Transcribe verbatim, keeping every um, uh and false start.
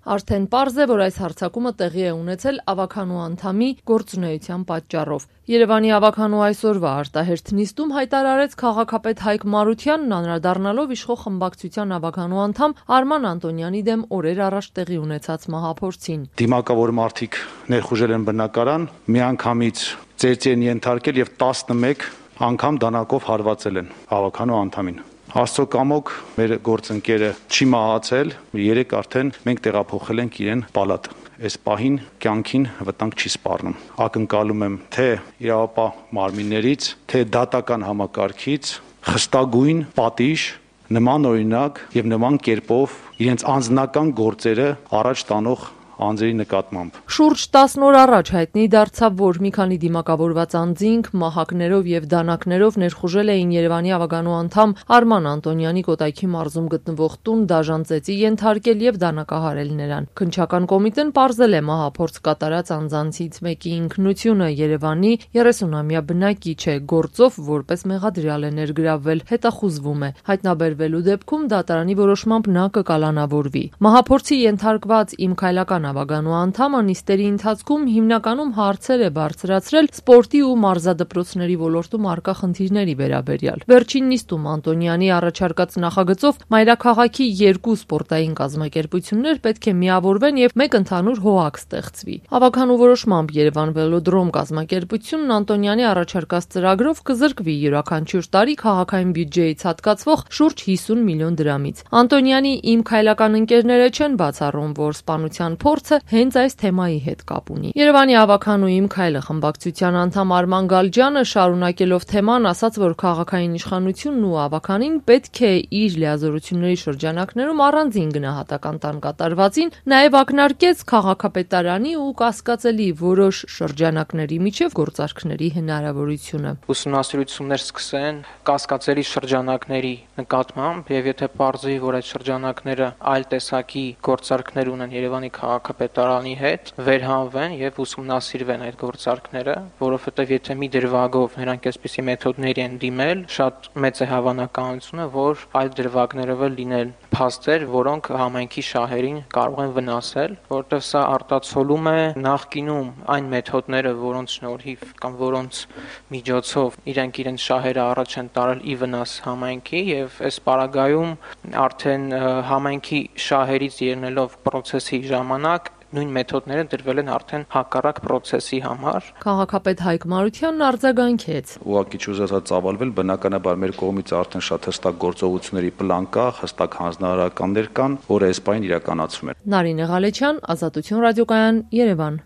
Արդեն պարզ է, որ այս հարձակումը տեղի է ունեցել ավականու անդամի գործունեության պատճառով։ Երևանի ավականու այսօրվա արտահերթ նիստում հայտարարեց քաղաքապետ Հայկ Մարությանն, անդրադառնալով իշխող խմբակցության ավականու անդամ Արման Անտոնյանի դեմ օրեր առաջ տեղի ունեցած մահափորձին։ Դիմակավոր մարդիկ ներխուժել են բնակարան, միանգամից ծեծի են ենթարկել եւ տասնմեկ անգամ դանակով հարվածել են ավականու անդամին։ Աստծո կամոք մեր գործընկերը չի մահացել, երեք արդեն մենք տեղափոխել ենք իրեն պալատ։ Այս պահին կյանքին վտանգ չի սպառնում։ Ակնկալում եմ թե իրավապահ մարմիններից, թե դատական համակարգից խստագույն պատիժ, նման օրինակ եւ նման կերպով իրենց անձնական գործերը առաջ տանող անձերի նկատմամբ։ Շուրջ տասն օր առաջ հայտնի դարձավ, որ մի քանի դիմակավորված անձինք մահակներով եւ դանակներով ներխուժել էին Երևանի ավականու անդամ Արման Անտոնյանի Կոտայքի մարզում գտնվող տուն դաժան ծեծի ենթարկել եւ դանակահարել նրան։ Քննչական կոմիտեն պարզել է մահափորձ կատարած անձանցից մեկի ինքնությունը Երևանի երեսունամյա բնակիչ է, գործով որպես մեղադրյալ է ներգրավվել, հետախուզվում է։ Հայտնաբերվելու դեպքում դատարանի որոշմամբ նա կկալանավորվի։ Մահափորձի ենթարկված Իմ քայլական ավականու անդամը նիստերի ընթացքում հիմնականում հարցեր է բարձրացրել սպորտի ու մարզադպրոցների ոլորտում առկա խնդիրների վերաբերյալ։ Վերջին նիստում Անտոնյանի առաջարկած նախագծով մայրաքաղաքի երկու սպորտային կազմակերպություններ պետք է միավորվեն եւ մեկ ընդհանուր հոհակ ստեղծվի։ Ավականու որոշմամբ Երևան վելոդրոմ կազմակերպությունն Անտոնյանի առաջարկած ծրագրով կզրկվի յուրաքանչյուր տարի քաղաքային բյուջեից հատկացվող շուրջ հիսուն միլիոն դրամից։ Անտոնյանի Իմ քայլական ընկերները չեն բացառում, որ սպանության փորձը հենց այս թեմայի հետ կապ ունի։ Երևանի ավականու Իմ քայլը խմբակցության անդամ Արման Գալջյանը շարունակելով թեման ասաց, որ քաղաքային իշխանությունն ու ավականին պետք է իր լիազորությունների շրջանակներում առանձին գնահատական տան կատարվածին, նաև ակնարկեց քաղաքապետարանի ու կասկածելի որոշ շրջանակների միջև գործարքների հնարավորությունը։ Ուսումնասիրություններ սկսեն կասկածելի շրջանակների նկատմամբ եւ եթե պարզվի, որ այդ շրջանակները այլ տեսակի գործարքներ ունեն Երևանի քաղաքապետարանի հետ, վերհանվեն եւ ուսումնասիրվեն այդ գործարքները, որովհետեւ եթե մի դրվագով նրանք այսպիսի մեթոդների են դիմել, շատ մեծ է հավանականությունը, որ այդ դրվագներով էլ լինեն փաստեր, որոնք համայնքի շահերին կարող են վնասել, որովհետեւ սա արտացոլում է նախկինում այն մեթոդները, որոնց շնորհիվ կամ որոնց միջոցով իրենք իրենց շահերը առաջ են տարել ի վնաս համայնքի եւ այս պարագայում արդեն համայնքի շահերից ելնելով process-ի ժամանակ նույն մեթոդները դրվել են արդեն հակառակ process-ի համար։ Քաղաքապետ Հայկ Մարությանն արձագանքեց. Ուղղակի չուզեցած ծավալվել, բնականաբար մեր կողմից արդեն շատ հստակ գործողությունների պլան կա, հստակ հանձնարարականներ կան, որը այս պահին իրականացվում են։ Նարինե Ղալեչյան, Ազատություն ռադիոկայան, Երևան։